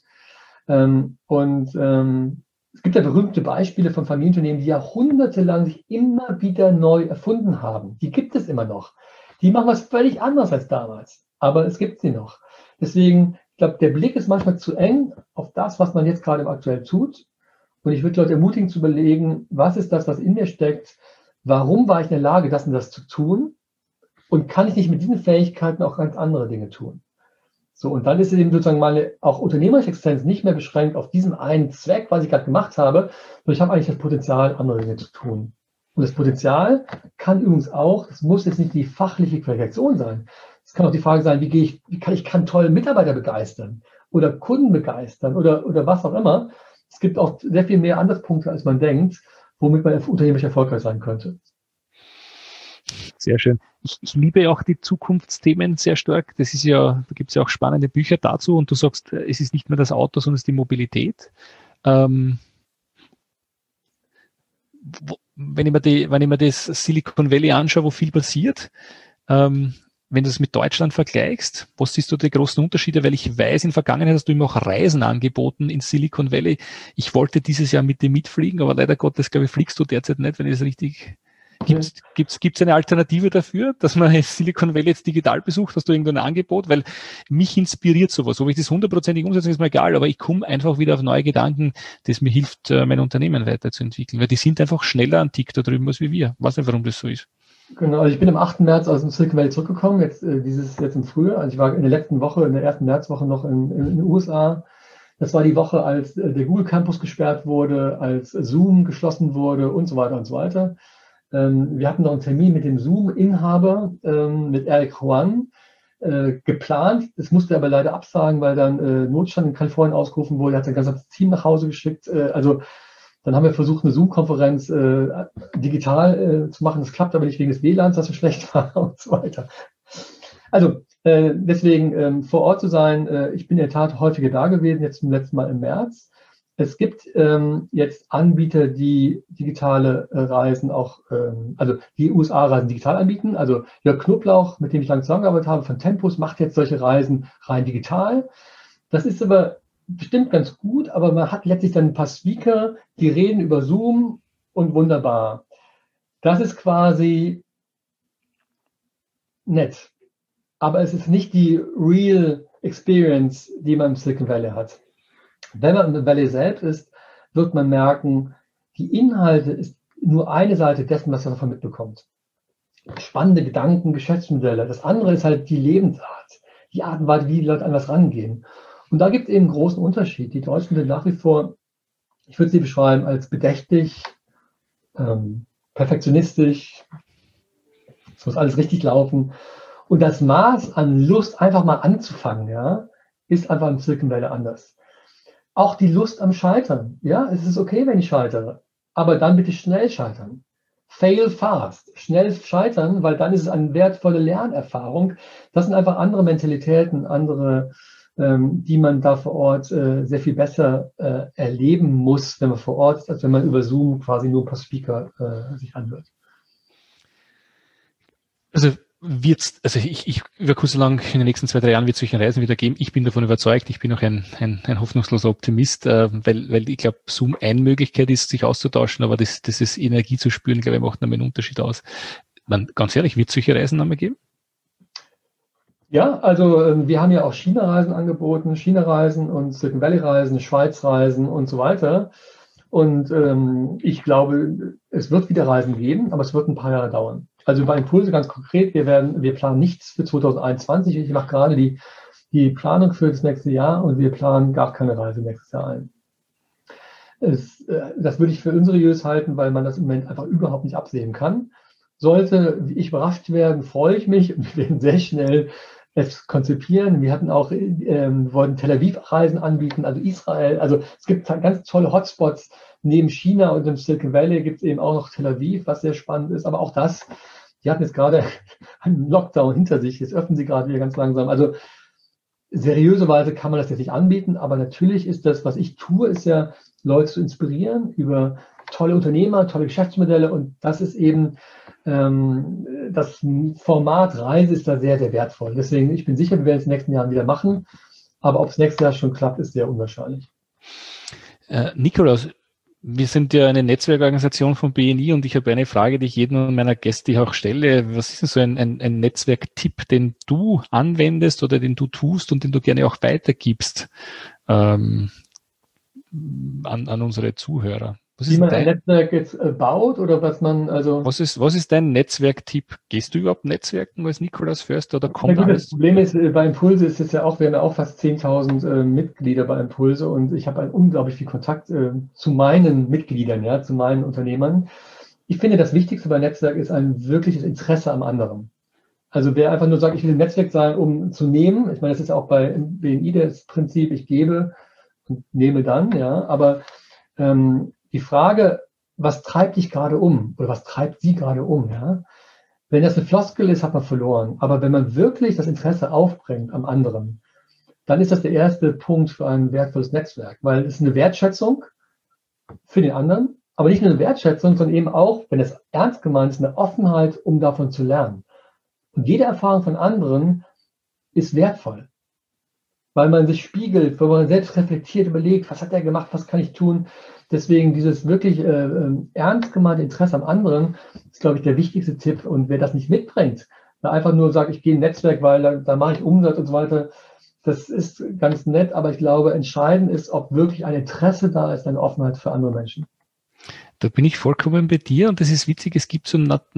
Es gibt ja berühmte Beispiele von Familienunternehmen, die jahrhundertelang sich immer wieder neu erfunden haben. Die gibt es immer noch. Die machen was völlig anderes als damals, aber es gibt sie noch. Deswegen, ich glaube, der Blick ist manchmal zu eng auf das, was man jetzt gerade aktuell tut. Und ich würde Leute ermutigen zu überlegen, was ist das, was in mir steckt? Warum war ich in der Lage, das und das zu tun? Und kann ich nicht mit diesen Fähigkeiten auch ganz andere Dinge tun? So, und dann ist eben sozusagen meine auch unternehmerische Existenz nicht mehr beschränkt auf diesen einen Zweck, was ich gerade gemacht habe, sondern ich habe eigentlich das Potenzial, andere Dinge zu tun. Und das Potenzial kann übrigens auch, das muss jetzt nicht die fachliche Qualifikation sein. Es kann auch die Frage sein, ich kann tolle Mitarbeiter begeistern oder Kunden begeistern oder was auch immer. Es gibt auch sehr viel mehr Ansatzpunkte, als man denkt, womit man unternehmerisch erfolgreich sein könnte. Sehr schön. Ich liebe auch die Zukunftsthemen sehr stark. Da gibt es ja auch spannende Bücher dazu und du sagst, es ist nicht mehr das Auto, sondern es ist die Mobilität. Wenn ich mir das Silicon Valley anschaue, wo viel passiert, wenn du es mit Deutschland vergleichst, was siehst du die großen Unterschiede? Weil ich weiß, in der Vergangenheit hast du immer auch Reisen angeboten in Silicon Valley. Ich wollte dieses Jahr mit dir mitfliegen, aber leider Gottes, glaube ich, fliegst du derzeit nicht, wenn ich das richtig... Gibt's eine Alternative dafür, dass man Silicon Valley jetzt digital besucht? Hast du irgendein Angebot? Weil mich inspiriert sowas. Ob ich das 100%ig umsetze, ist mir egal, aber ich komme einfach wieder auf neue Gedanken, das mir hilft, mein Unternehmen weiterzuentwickeln. Weil die sind einfach schneller an Tick da drüben als wie wir. Ich weiß nicht, warum das so ist. Genau, also ich bin am 8. März aus dem Silicon Valley zurückgekommen, jetzt im Frühjahr. Also ich war in der letzten Woche, in der ersten Märzwoche noch in den USA. Das war die Woche, als der Google Campus gesperrt wurde, als Zoom geschlossen wurde und so weiter und so weiter. Wir hatten noch einen Termin mit dem Zoom-Inhaber, mit Eric Huang, geplant. Das musste er aber leider absagen, weil dann Notstand in Kalifornien ausgerufen wurde. Er hat sein ganzes Team nach Hause geschickt. Dann haben wir versucht, eine Zoom-Konferenz digital zu machen. Das klappt aber nicht wegen des WLANs, das so schlecht war und so weiter. Also deswegen vor Ort zu sein. Ich bin in der Tat häufiger da gewesen, jetzt zum letzten Mal im März. Es gibt jetzt Anbieter, die digitale Reisen auch, also die USA-Reisen digital anbieten. Also Jörg Knoblauch, mit dem ich lange zusammengearbeitet habe, von Tempus, macht jetzt solche Reisen rein digital. Das ist aber bestimmt ganz gut, aber man hat letztlich dann ein paar Speaker, die reden über Zoom und wunderbar. Das ist quasi nett, aber es ist nicht die Real Experience, die man im Silicon Valley hat. Wenn man im Valley selbst ist, wird man merken, die Inhalte ist nur eine Seite dessen, was man davon mitbekommt. Spannende Gedanken, Geschäftsmodelle. Das andere ist halt die Lebensart, die Art und Weise, wie die Leute an was rangehen. Und da gibt es eben einen großen Unterschied. Die Deutschen sind nach wie vor, ich würde sie beschreiben als bedächtig, perfektionistisch, es muss alles richtig laufen. Und das Maß an Lust, einfach mal anzufangen, ja, ist einfach im Silicon Valley anders. Auch die Lust am Scheitern. Ja, es ist okay, wenn ich scheitere, aber dann bitte schnell scheitern. Fail fast. Schnell scheitern, weil dann ist es eine wertvolle Lernerfahrung. Das sind einfach andere Mentalitäten, andere, die man da vor Ort sehr viel besser erleben muss, wenn man vor Ort ist, als wenn man über Zoom quasi nur ein paar Speaker sich anhört. Also ich über kurz oder lang in den nächsten 2-3 Jahren wird es solche Reisen wieder geben. Ich bin davon überzeugt, ich bin auch ein hoffnungsloser Optimist, weil ich glaube, Zoom eine Möglichkeit ist, sich auszutauschen, aber das ist Energie zu spüren, glaube ich, macht einen Unterschied aus. Ganz ehrlich, wird es solche Reisen nochmal geben? Ja, also wir haben ja auch China-Reisen angeboten, China-Reisen und Silicon Valley-Reisen, Schweiz-Reisen und so weiter. Und ich glaube, es wird wieder Reisen geben, aber es wird ein paar Jahre dauern. Also bei Impulse ganz konkret, wir planen nichts für 2021. Ich mache gerade die Planung für das nächste Jahr und wir planen gar keine Reise nächstes Jahr ein. Das würde ich für unseriös halten, weil man das im Moment einfach überhaupt nicht absehen kann. Sollte ich überrascht werden, freue ich mich und wir werden sehr schnell es konzipieren. Wir hatten auch, wollten Tel Aviv-Reisen anbieten, also Israel. Also es gibt ganz tolle Hotspots. Neben China und dem Silicon Valley gibt es eben auch noch Tel Aviv, was sehr spannend ist. Aber auch das, die hatten jetzt gerade einen Lockdown hinter sich. Jetzt öffnen sie gerade wieder ganz langsam. Also seriöserweise kann man das jetzt nicht anbieten. Aber natürlich ist das, was ich tue, ist ja, Leute zu inspirieren über tolle Unternehmer, tolle Geschäftsmodelle. Und das ist eben das Format Reise ist da sehr, sehr wertvoll. Deswegen, ich bin sicher, wir werden es in den nächsten Jahren wieder machen. Aber ob es nächstes Jahr schon klappt, ist sehr unwahrscheinlich. Nikolaus, wir sind ja eine Netzwerkorganisation von BNI und ich habe eine Frage, die ich jedem meiner Gäste auch stelle. Was ist denn so ein Netzwerktipp, den du anwendest oder den du tust und den du gerne auch weitergibst an unsere Zuhörer? Wie man ein Netzwerk jetzt baut oder was man, also. Was ist dein Netzwerktipp? Gehst du überhaupt Netzwerken als Nikolaus Förster oder kommt ja, gut, alles? Das Problem ist, bei Impulse ist es ja auch, wir haben ja auch fast 10.000 Mitglieder bei Impulse und ich habe unglaublich viel Kontakt zu meinen Mitgliedern, ja, zu meinen Unternehmern. Ich finde, das Wichtigste bei Netzwerk ist ein wirkliches Interesse am anderen. Also wer einfach nur sagt, ich will ein Netzwerk sein, um zu nehmen, ich meine, das ist auch bei BNI das Prinzip, ich gebe und nehme dann, ja, aber die Frage, was treibt dich gerade um oder was treibt sie gerade um, ja? Wenn das eine Floskel ist, hat man verloren. Aber wenn man wirklich das Interesse aufbringt am anderen, dann ist das der erste Punkt für ein wertvolles Netzwerk, weil es ist eine Wertschätzung für den anderen, aber nicht nur eine Wertschätzung, sondern eben auch, wenn es ernst gemeint ist, eine Offenheit, um davon zu lernen. Und jede Erfahrung von anderen ist wertvoll, weil man sich spiegelt, weil man selbst reflektiert, überlegt, was hat er gemacht, was kann ich tun. Deswegen dieses wirklich ernst gemeinte Interesse am anderen ist, glaube ich, der wichtigste Tipp. Und wer das nicht mitbringt, wer einfach nur sagt, ich gehe in ein Netzwerk, weil da mache ich Umsatz und so weiter, das ist ganz nett. Aber ich glaube, entscheidend ist, ob wirklich ein Interesse da ist, eine Offenheit für andere Menschen. Da bin ich vollkommen bei dir und das ist witzig, es gibt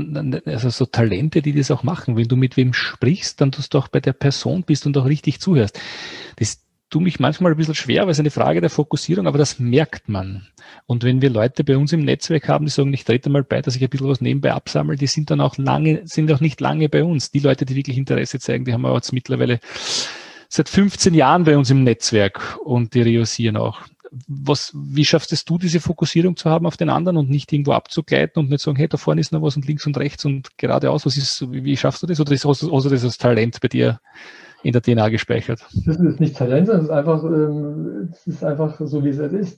so Talente, die das auch machen. Wenn du mit wem sprichst, dann tust du auch bei der Person bist und auch richtig zuhörst. Das tut mich manchmal ein bisschen schwer, weil es eine Frage der Fokussierung, aber das merkt man. Und wenn wir Leute bei uns im Netzwerk haben, die sagen, ich trete mal bei, dass ich ein bisschen was nebenbei absammle, die sind dann auch nicht lange bei uns. Die Leute, die wirklich Interesse zeigen, die haben wir jetzt mittlerweile seit 15 Jahren bei uns im Netzwerk und die reüssieren auch. Wie schaffst du, diese Fokussierung zu haben auf den anderen und nicht irgendwo abzugleiten und nicht sagen, hey, da vorne ist noch was und links und rechts und geradeaus, wie schaffst du das? Oder hast du das als Talent bei dir in der DNA gespeichert? Das ist nicht Talent, das ist einfach so, wie es ist.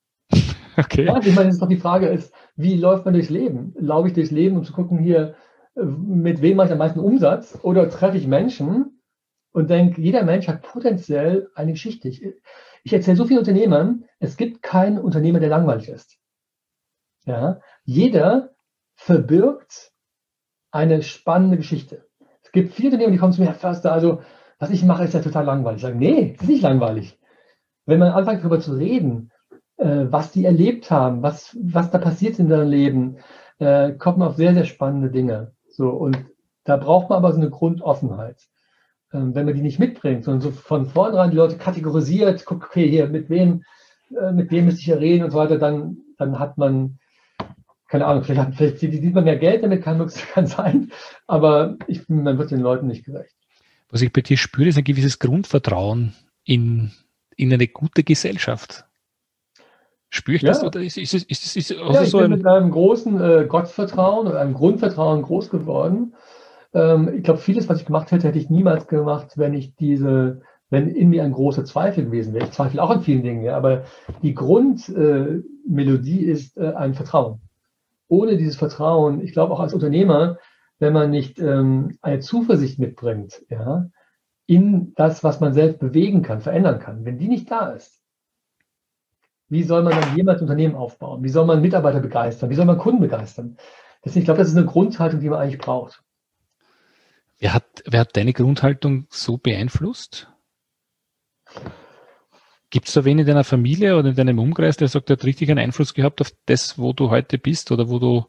Okay. Ja, ich meine, das ist doch die Frage, wie läuft man durchs Leben? Laufe ich durchs Leben, um zu gucken, hier, mit wem mache ich am meisten Umsatz? Oder treffe ich Menschen und denke, jeder Mensch hat potenziell eine Geschichte. Ich erzähle so vielen Unternehmern, es gibt keinen Unternehmer, der langweilig ist. Ja? Jeder verbirgt eine spannende Geschichte. Es gibt viele Unternehmer, die kommen zu mir, Herr Förster, also was ich mache, ist ja total langweilig. Ich sage, nee, es ist nicht langweilig. Wenn man anfängt, darüber zu reden, was die erlebt haben, was da passiert in deren Leben, kommt man auf sehr, sehr spannende Dinge. So, und da braucht man aber so eine Grundoffenheit. Wenn man die nicht mitbringt, sondern so von vornherein die Leute kategorisiert, guckt, okay, hier, mit wem müsste ich hier reden und so weiter, dann hat man, keine Ahnung, vielleicht sieht man mehr Geld damit, kann sein, aber man wird den Leuten nicht gerecht. Was ich bei dir spüre, ist ein gewisses Grundvertrauen in eine gute Gesellschaft. Spüre ich das? Oder ist es ich bin mit einem großen Gottvertrauen oder einem Grundvertrauen groß geworden. Ich glaube, vieles, was ich gemacht hätte, hätte ich niemals gemacht, wenn in mir ein großer Zweifel gewesen wäre. Ich zweifle auch an vielen Dingen, ja, aber die Grundmelodie ist ein Vertrauen. Ohne dieses Vertrauen, ich glaube auch als Unternehmer, wenn man nicht eine Zuversicht mitbringt, ja, in das, was man selbst bewegen kann, verändern kann, wenn die nicht da ist, wie soll man dann jemals Unternehmen aufbauen? Wie soll man Mitarbeiter begeistern? Wie soll man Kunden begeistern? Ich glaube, das ist eine Grundhaltung, die man eigentlich braucht. Wer hat deine Grundhaltung so beeinflusst? Gibt es da wen in deiner Familie oder in deinem Umkreis, der sagt, der hat richtig einen Einfluss gehabt auf das, wo du heute bist oder wo du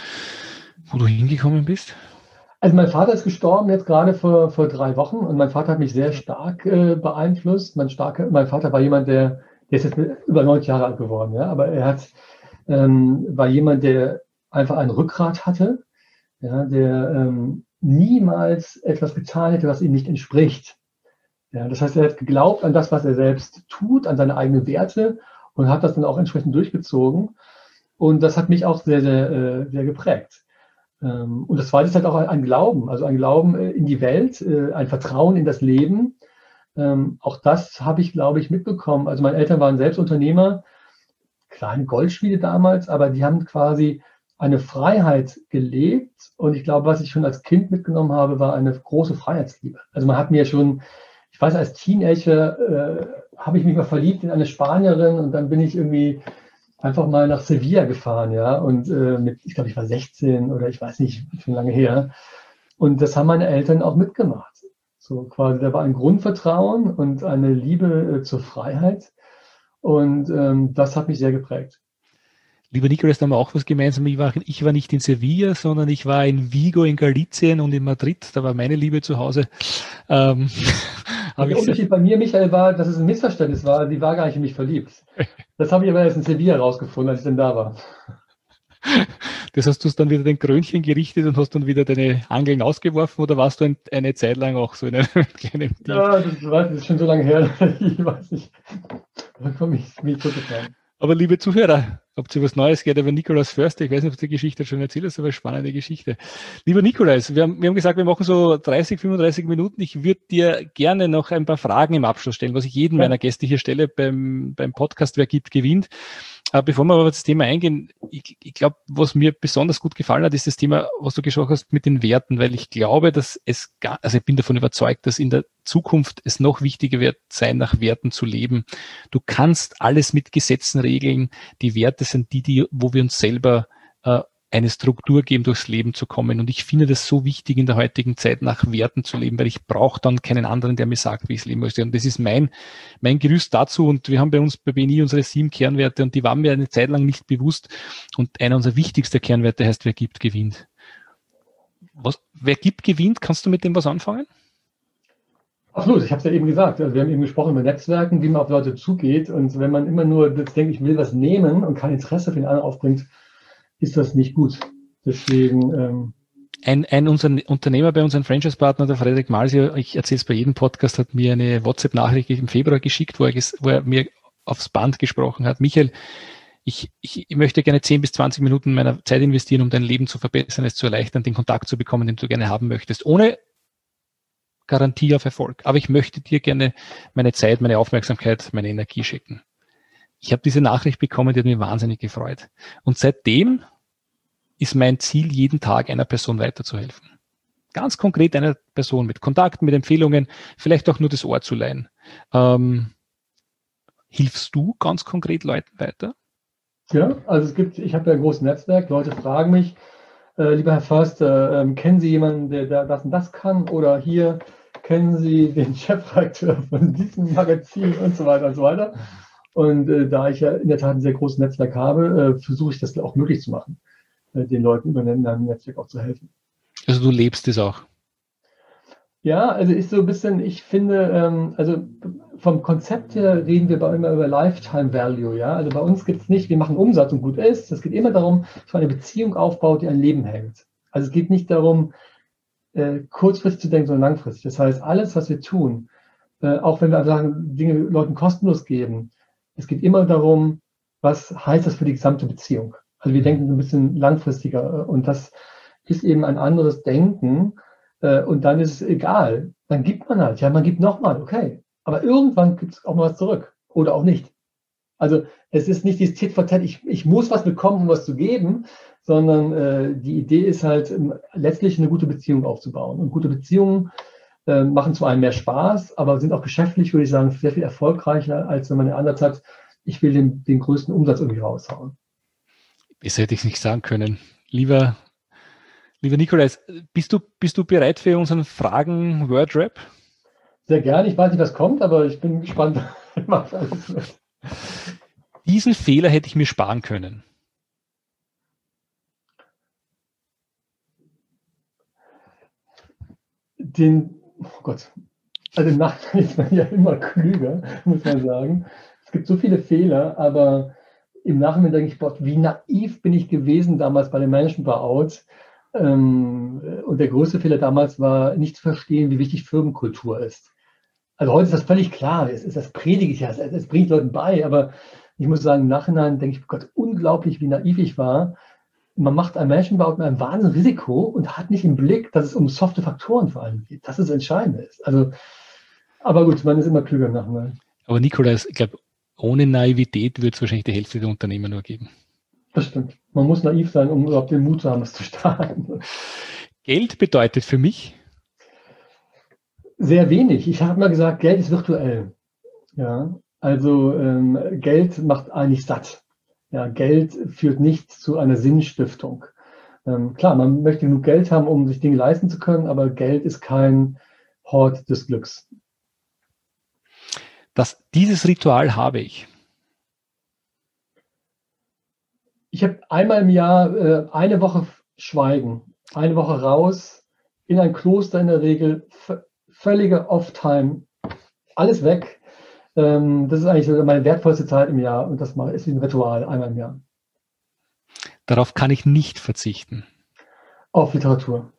hingekommen bist? Also mein Vater ist gestorben jetzt gerade vor 3 Wochen und mein Vater hat mich sehr stark beeinflusst. Mein Vater war jemand, der ist jetzt über 90 Jahre alt geworden, ja, aber er war jemand, der einfach ein Rückgrat hatte, ja, der niemals etwas getan hätte, was ihm nicht entspricht. Ja, das heißt, er hat geglaubt an das, was er selbst tut, an seine eigenen Werte und hat das dann auch entsprechend durchgezogen. Und das hat mich auch sehr, sehr, sehr geprägt. Und das Zweite ist halt auch ein Glauben, also ein Glauben in die Welt, ein Vertrauen in das Leben. Auch das habe ich, glaube ich, mitbekommen. Also meine Eltern waren selbst Unternehmer, kleine Goldschmiede damals, aber die haben quasi eine Freiheit gelebt. Und ich glaube, was ich schon als Kind mitgenommen habe, war eine große Freiheitsliebe. Also man hat mir schon, ich weiß, als Teenager habe ich mich mal verliebt in eine Spanierin und dann bin ich irgendwie einfach mal nach Sevilla gefahren, ja, und ich glaube, ich war 16 oder ich weiß nicht, schon lange her. Und das haben meine Eltern auch mitgemacht. So quasi, da war ein Grundvertrauen und eine Liebe zur Freiheit. Und das hat mich sehr geprägt. Lieber Nikolaus, da haben wir auch was gemeinsam. Ich war nicht in Sevilla, sondern ich war in Vigo in Galicien und in Madrid. Da war meine Liebe zu Hause. Der Unterschied bei mir, Michael, war, dass es ein Missverständnis war. Sie war gar nicht in mich verliebt. Das habe ich aber erst in Sevilla rausgefunden, als ich dann da war. Das heißt, du hast dann wieder den Krönchen gerichtet und hast dann wieder deine Angeln ausgeworfen oder warst du eine Zeit lang auch so in einem kleinen Team? Ja, das ist schon so lange her. Ich weiß nicht. Da komme ich zurückgefahren. Aber liebe Zuhörer, habt ihr was Neues gehört über Nikolaus Förster? Ich weiß nicht, ob du die Geschichte schon erzählt hast, aber eine spannende Geschichte. Lieber Nikolaus, wir haben gesagt, wir machen so 30, 35 Minuten. Ich würde dir gerne noch ein paar Fragen im Abschluss stellen, was ich jedem meiner Gäste hier stelle beim Podcast Wer gibt, gewinnt. Bevor wir aber auf das Thema eingehen, ich glaube, was mir besonders gut gefallen hat, ist das Thema, was du gesprochen hast mit den Werten, weil ich glaube, dass ich bin davon überzeugt, dass in der Zukunft es noch wichtiger wird sein, nach Werten zu leben. Du kannst alles mit Gesetzen regeln. Die Werte sind wo wir uns selber eine Struktur geben, durchs Leben zu kommen. Und ich finde das so wichtig in der heutigen Zeit, nach Werten zu leben, weil ich brauche dann keinen anderen, der mir sagt, wie ich leben möchte. Und das ist mein Gerüst dazu. Und wir haben bei uns bei BNI unsere 7 Kernwerte und die waren mir eine Zeit lang nicht bewusst. Und einer unserer wichtigsten Kernwerte heißt, wer gibt, gewinnt. Wer gibt, gewinnt? Kannst du mit dem was anfangen? Absolut, ich habe es ja eben gesagt. Also wir haben eben gesprochen über Netzwerken, wie man auf Leute zugeht. Und wenn man immer nur denkt, ich will was nehmen und kein Interesse für den anderen aufbringt, ist das nicht gut. Deswegen. Ein Unternehmer bei uns, ein Franchise-Partner, der Frederik Malsier, ich erzähle es bei jedem Podcast, hat mir eine WhatsApp-Nachricht im Februar geschickt, wo er mir aufs Band gesprochen hat. Michael, ich möchte gerne 10 bis 20 Minuten meiner Zeit investieren, um dein Leben zu verbessern, es zu erleichtern, den Kontakt zu bekommen, den du gerne haben möchtest, ohne Garantie auf Erfolg. Aber ich möchte dir gerne meine Zeit, meine Aufmerksamkeit, meine Energie schicken. Ich habe diese Nachricht bekommen, die hat mich wahnsinnig gefreut. Und seitdem ist mein Ziel, jeden Tag einer Person weiterzuhelfen. Ganz konkret einer Person mit Kontakten, mit Empfehlungen, vielleicht auch nur das Ohr zu leihen. Hilfst du ganz konkret Leuten weiter? Ja, also ich habe ja ein großes Netzwerk, Leute fragen mich, lieber Herr Förster, kennen Sie jemanden, der das und das kann? Oder hier, kennen Sie den Chefredakteur von diesem Magazin und so weiter und so weiter. Und da ich ja in der Tat ein sehr großes Netzwerk habe, versuche ich das auch möglich zu machen, den Leuten über ein Netzwerk auch zu helfen. Also du lebst es auch. Ja, also ist so ein bisschen, ich finde, also vom Konzept her reden wir immer über Lifetime Value, ja. Also bei uns gibt es nicht, wir machen Umsatz und gut ist. Es geht immer darum, dass man eine Beziehung aufbaut, die ein Leben hält. Also es geht nicht darum, kurzfristig zu denken, sondern langfristig. Das heißt, alles, was wir tun, auch wenn wir sagen, Dinge Leuten kostenlos geben, es geht immer darum, was heißt das für die gesamte Beziehung. Also wir denken ein bisschen langfristiger und das ist eben ein anderes Denken. Und dann ist es egal. Dann gibt man halt. Ja, man gibt nochmal, okay. Aber irgendwann gibt es auch mal was zurück. Oder auch nicht. Also es ist nicht dieses Tit for Tat, ich muss was bekommen, um was zu geben, sondern die Idee ist halt letztlich eine gute Beziehung aufzubauen. Und gute Beziehungen machen zu einem mehr Spaß, aber sind auch geschäftlich, würde ich sagen, sehr viel erfolgreicher, als wenn man den Ansatz hat, ich will den größten Umsatz irgendwie raushauen. Besser hätte ich es nicht sagen können. Lieber Nikolaus, bist du bereit für unseren Fragen-Word-Rap? Sehr gerne. Ich weiß nicht, was kommt, aber ich bin gespannt. Ich mache alles mit. Diesen Fehler hätte ich mir sparen können. Oh Gott, also im Nachhinein ist man ja immer klüger, muss man sagen. Es gibt so viele Fehler, aber im Nachhinein denke ich, Gott, wie naiv bin ich gewesen damals bei den Management Buyouts. Und der größte Fehler damals war, nicht zu verstehen, wie wichtig Firmenkultur ist. Also heute ist das völlig klar, das predige ich ja, es bringt Leuten bei, aber ich muss sagen, im Nachhinein denke ich, Gott, unglaublich, wie naiv ich war. Man macht ein Management mit einem wahnsinnigen Risiko und hat nicht im Blick, dass es um softe Faktoren vor allem geht. Das ist das Entscheidende. Also, aber gut, man ist immer klüger im Nachhinein. Aber Nikolaus, ich glaube, ohne Naivität wird es wahrscheinlich die Hälfte der Unternehmer nur geben. Das stimmt. Man muss naiv sein, um überhaupt den Mut zu haben, es zu starten. Geld bedeutet für mich? Sehr wenig. Ich habe mal gesagt, Geld ist virtuell. Ja, also Geld macht eigentlich satt. Ja, Geld führt nicht zu einer Sinnstiftung. Klar, man möchte genug Geld haben, um sich Dinge leisten zu können, aber Geld ist kein Hort des Glücks. Dieses Ritual habe ich. Ich habe einmal im Jahr eine Woche Schweigen, eine Woche raus, in ein Kloster in der Regel, völlige Off-Time, alles weg. Das ist eigentlich meine wertvollste Zeit im Jahr und das ist ein Ritual, einmal im Jahr. Darauf kann ich nicht verzichten. Auf Literatur.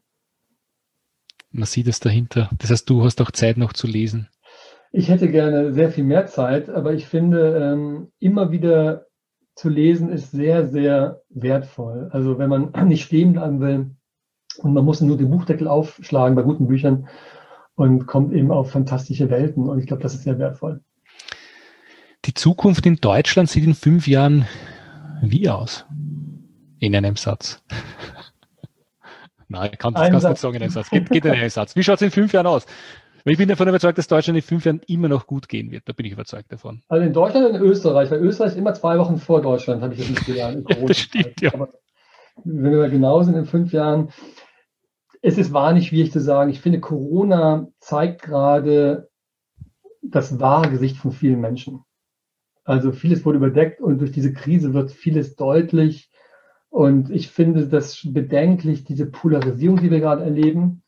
Man sieht es dahinter. Das heißt, du hast auch Zeit noch zu lesen. Ich hätte gerne sehr viel mehr Zeit, aber ich finde, immer wieder zu lesen ist sehr, sehr wertvoll. Also wenn man nicht stehen bleiben will und man muss nur den Buchdeckel aufschlagen bei guten Büchern und kommt eben auf fantastische Welten. Und ich glaube, das ist sehr wertvoll. Die Zukunft in Deutschland sieht in 5 Jahren wie aus? In einem Satz. Nein, kannst du nicht sagen in einem Satz. Geht in einem Satz. Wie schaut es in 5 Jahren aus? Weil ich bin davon überzeugt, dass Deutschland in 5 Jahren immer noch gut gehen wird. Da bin ich überzeugt davon. Also in Deutschland und in Österreich, weil Österreich ist immer 2 Wochen vor Deutschland, habe ich das nicht gelernt. Ja, das stimmt, ja. Aber wenn wir genau sind in 5 Jahren, es ist wahnsinnig schwierig zu sagen. Ich finde, Corona zeigt gerade das wahre Gesicht von vielen Menschen. Also vieles wurde überdeckt und durch diese Krise wird vieles deutlich. Und ich finde das bedenklich, diese Polarisierung, die wir gerade erleben.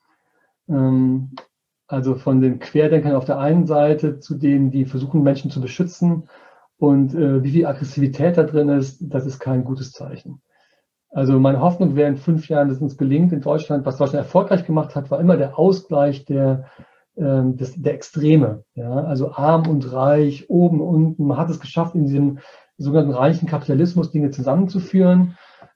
Also von den Querdenkern auf der einen Seite zu denen, die versuchen, Menschen zu beschützen. Und wie viel Aggressivität da drin ist, das ist kein gutes Zeichen. Also meine Hoffnung wäre in 5 Jahren, dass uns gelingt in Deutschland, was Deutschland erfolgreich gemacht hat, war immer der Ausgleich der Extreme. Ja? Also arm und reich, oben, unten. Man hat es geschafft, in diesem sogenannten reichen Kapitalismus Dinge zusammenzuführen.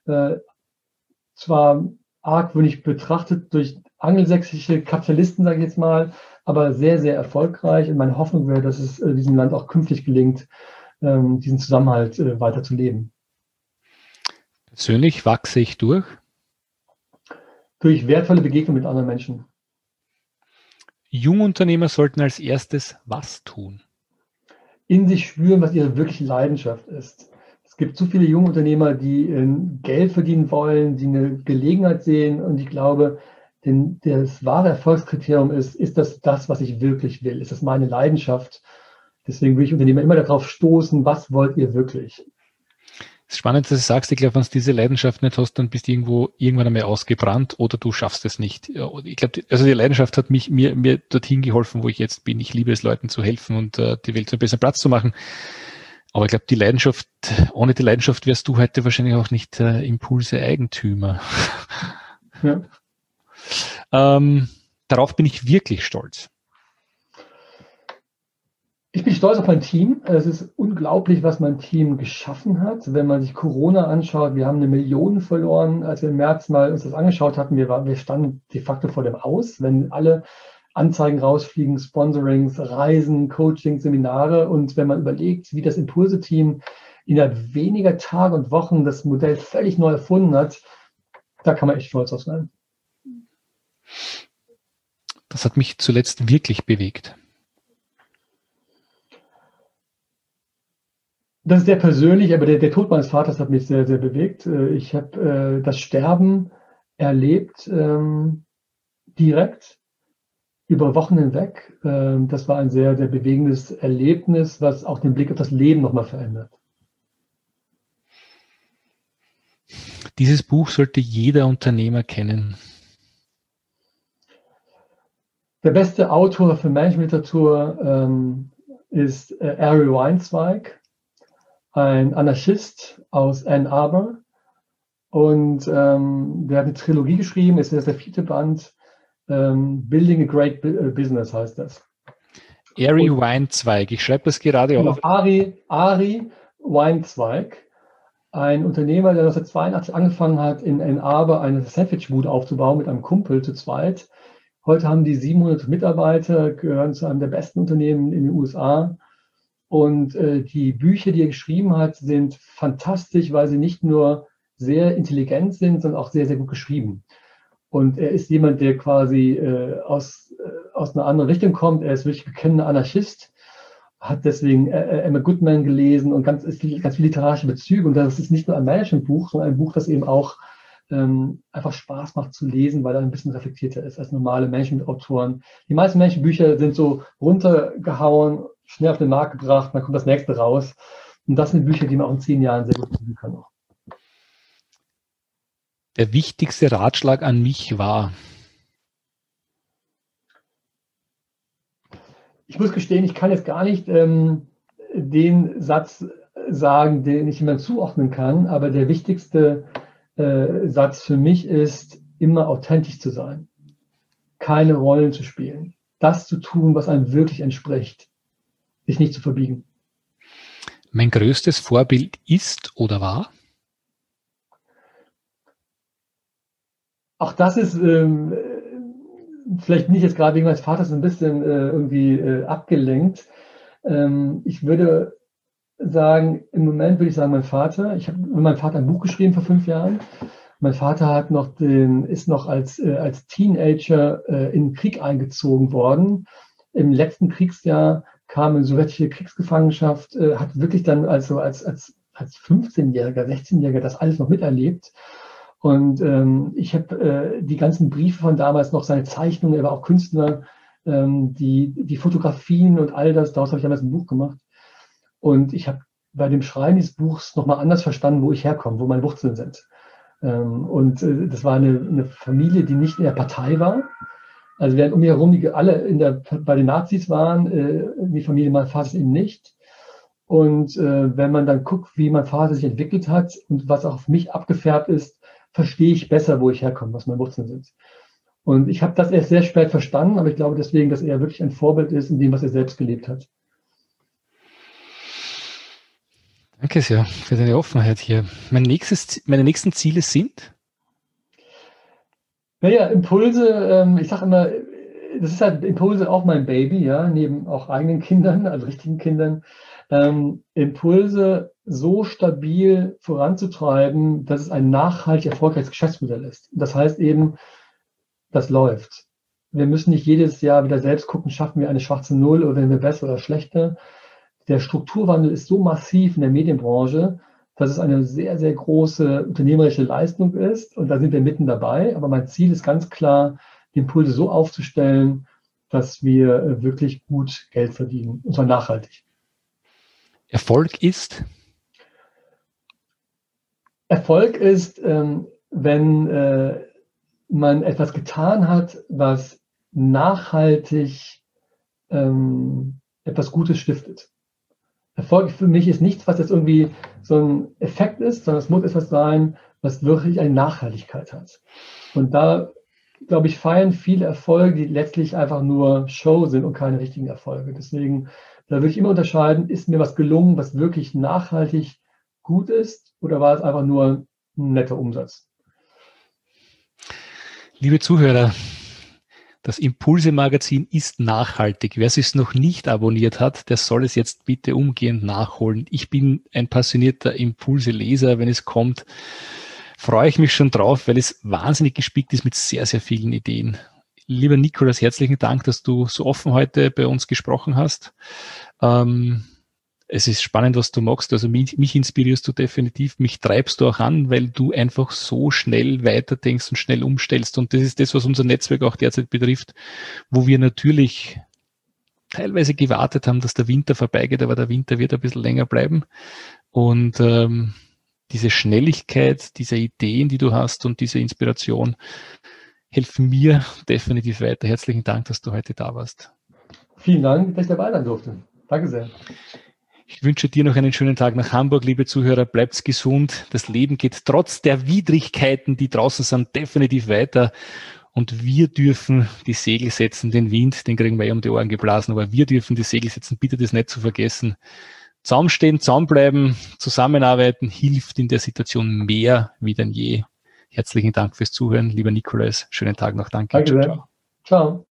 Zwar argwöhnisch betrachtet durch angelsächsische Kapitalisten, sage ich jetzt mal, aber sehr, sehr erfolgreich. Und meine Hoffnung wäre, dass es diesem Land auch künftig gelingt, diesen Zusammenhalt weiter zu leben. Persönlich wachse ich durch wertvolle Begegnungen mit anderen Menschen. Jungunternehmer sollten als erstes was tun? in sich spüren, was ihre wirkliche Leidenschaft ist. Es gibt zu viele junge Unternehmer, die Geld verdienen wollen, die eine Gelegenheit sehen. Und ich glaube, das wahre Erfolgskriterium ist das, was ich wirklich will? Ist das meine Leidenschaft? Deswegen will ich Unternehmer immer darauf stoßen, was wollt ihr wirklich? Es ist spannend, dass du sagst, ich glaube, wenn du diese Leidenschaft nicht hast, dann bist du irgendwann einmal ausgebrannt oder du schaffst es nicht. Ich glaube, also die Leidenschaft hat mir dorthin geholfen, wo ich jetzt bin. Ich liebe es, Leuten zu helfen und die Welt zu einem besseren Platz zu machen. Aber ich glaube, ohne die Leidenschaft wärst du heute wahrscheinlich auch nicht Impulse-Eigentümer. Ja. Darauf bin ich wirklich stolz. Ich bin stolz auf mein Team. Es ist unglaublich, was mein Team geschaffen hat. Wenn man sich Corona anschaut, wir haben 1 Million verloren. Als wir im März mal uns das angeschaut hatten, wir standen de facto vor dem Aus, wenn alle Anzeigen rausfliegen, Sponsorings, Reisen, Coaching, Seminare. Und wenn man überlegt, wie das Impulse-Team innerhalb weniger Tage und Wochen das Modell völlig neu erfunden hat, da kann man echt stolz auf sein. Das hat mich zuletzt wirklich bewegt. Das ist sehr persönlich, aber der Tod meines Vaters hat mich sehr, sehr bewegt. Ich habe das Sterben erlebt, direkt über Wochen hinweg. Das war ein sehr, sehr bewegendes Erlebnis, was auch den Blick auf das Leben nochmal verändert. Dieses Buch sollte jeder Unternehmer kennen. Der beste Autor für Managementliteratur ist Ari Weinzweig, ein Anarchist aus Ann Arbor. Und der hat eine Trilogie geschrieben, ist jetzt der 4. Band. Building a Great Business heißt das. Ari Weinzweig, ich schreibe das gerade auf. Ari Weinzweig, ein Unternehmer, der 1982 angefangen hat, in Ann Arbor eine Sandwichbude aufzubauen mit einem Kumpel zu zweit. Heute haben die 700 Mitarbeiter, gehören zu einem der besten Unternehmen in den USA. Und die Bücher, die er geschrieben hat, sind fantastisch, weil sie nicht nur sehr intelligent sind, sondern auch sehr, sehr gut geschrieben. Und er ist jemand, der quasi aus einer anderen Richtung kommt. Er ist wirklich bekennender Anarchist, hat deswegen Emma Goodman gelesen und ganz viele literarische Bezüge. Und das ist nicht nur ein Managementbuch, sondern ein Buch, das eben auch einfach Spaß macht zu lesen, weil er ein bisschen reflektierter ist als normale Managementautoren. Die meisten Managementbücher sind so runtergehauen, schnell auf den Markt gebracht, dann kommt das nächste raus. Und das sind Bücher, die man auch in 10 Jahren sehr gut lesen kann. Der wichtigste Ratschlag an mich war? Ich muss gestehen, ich kann jetzt gar nicht den Satz sagen, den ich jemand zuordnen kann, aber der wichtigste Satz für mich ist, immer authentisch zu sein, keine Rollen zu spielen, das zu tun, was einem wirklich entspricht, sich nicht zu verbiegen. Mein größtes Vorbild ist oder war? Auch das ist, vielleicht bin ich jetzt gerade wegen meines Vaters ein bisschen irgendwie abgelenkt. Ich würde sagen, im Moment würde ich sagen, mein Vater. Ich habe mit meinem Vater ein Buch geschrieben vor 5 Jahren. Mein Vater ist noch als Teenager in den Krieg eingezogen worden. Im letzten Kriegsjahr kam in sowjetische Kriegsgefangenschaft, hat wirklich dann also als 15-Jähriger, 16-Jähriger das alles noch miterlebt. Und ich habe die ganzen Briefe von damals noch, seine Zeichnungen, er war auch Künstler, die Fotografien und all das, daraus habe ich damals ein Buch gemacht. Und ich habe bei dem Schreiben des Buchs nochmal anders verstanden, wo ich herkomme, wo meine Wurzeln sind. Das war eine Familie, die nicht in der Partei war. Also während um mich herum, die alle bei den Nazis waren, die Familie meines Vaters eben nicht. Und wenn man dann guckt, wie mein Vater sich entwickelt hat und was auch auf mich abgefärbt ist, verstehe ich besser, wo ich herkomme, was meine Wurzeln sind. Und ich habe das erst sehr spät verstanden, aber ich glaube deswegen, dass er wirklich ein Vorbild ist in dem, was er selbst gelebt hat. Danke sehr für deine Offenheit hier. Meine nächsten Ziele sind? Naja, Impulse, ich sage immer, das ist halt Impulse auch mein Baby, ja, neben auch eigenen Kindern, also richtigen Kindern. Impulse so stabil voranzutreiben, dass es ein nachhaltig erfolgreiches Geschäftsmodell ist. Das heißt eben, das läuft. Wir müssen nicht jedes Jahr wieder selbst gucken, schaffen wir eine schwarze Null oder sind wir besser oder schlechter, der Strukturwandel ist so massiv in der Medienbranche, dass es eine sehr, sehr große unternehmerische Leistung ist. Und da sind wir mitten dabei. Aber mein Ziel ist ganz klar, die Impulse so aufzustellen, dass wir wirklich gut Geld verdienen, und zwar nachhaltig. Erfolg ist? Erfolg ist, wenn man etwas getan hat, was nachhaltig etwas Gutes stiftet. Erfolg für mich ist nichts, was jetzt irgendwie so ein Effekt ist, sondern es muss etwas sein, was wirklich eine Nachhaltigkeit hat. Und da, glaube ich, feiern viele Erfolge, die letztlich einfach nur Show sind und keine richtigen Erfolge. Deswegen, da würde ich immer unterscheiden, ist mir was gelungen, was wirklich nachhaltig gut ist, oder war es einfach nur ein netter Umsatz? Liebe Zuhörer, das Impulse-Magazin ist nachhaltig. Wer es noch nicht abonniert hat, der soll es jetzt bitte umgehend nachholen. Ich bin ein passionierter Impulse-Leser. Wenn es kommt, freue ich mich schon drauf, weil es wahnsinnig gespickt ist mit sehr, sehr vielen Ideen. Lieber Nikolaus, herzlichen Dank, dass du so offen heute bei uns gesprochen hast. Es ist spannend, was du machst. Also mich inspirierst du definitiv, mich treibst du auch an, weil du einfach so schnell weiterdenkst und schnell umstellst. Und das ist das, was unser Netzwerk auch derzeit betrifft, wo wir natürlich teilweise gewartet haben, dass der Winter vorbeigeht, aber der Winter wird ein bisschen länger bleiben. Und diese Schnelligkeit, diese Ideen, die du hast und diese Inspiration helfen mir definitiv weiter. Herzlichen Dank, dass du heute da warst. Vielen Dank, dass ich dabei sein durfte. Danke sehr. Ich wünsche dir noch einen schönen Tag nach Hamburg, liebe Zuhörer. Bleibt gesund. Das Leben geht trotz der Widrigkeiten, die draußen sind, definitiv weiter. Und wir dürfen die Segel setzen. Den Wind, den kriegen wir um die Ohren geblasen. Aber wir dürfen die Segel setzen. Bitte das nicht zu vergessen. Zusammenstehen, zusammenbleiben, zusammenarbeiten hilft in der Situation mehr wie denn je. Herzlichen Dank fürs Zuhören, lieber Nikolaus. Schönen Tag noch. Danke. Danke sehr. Ciao. Ciao.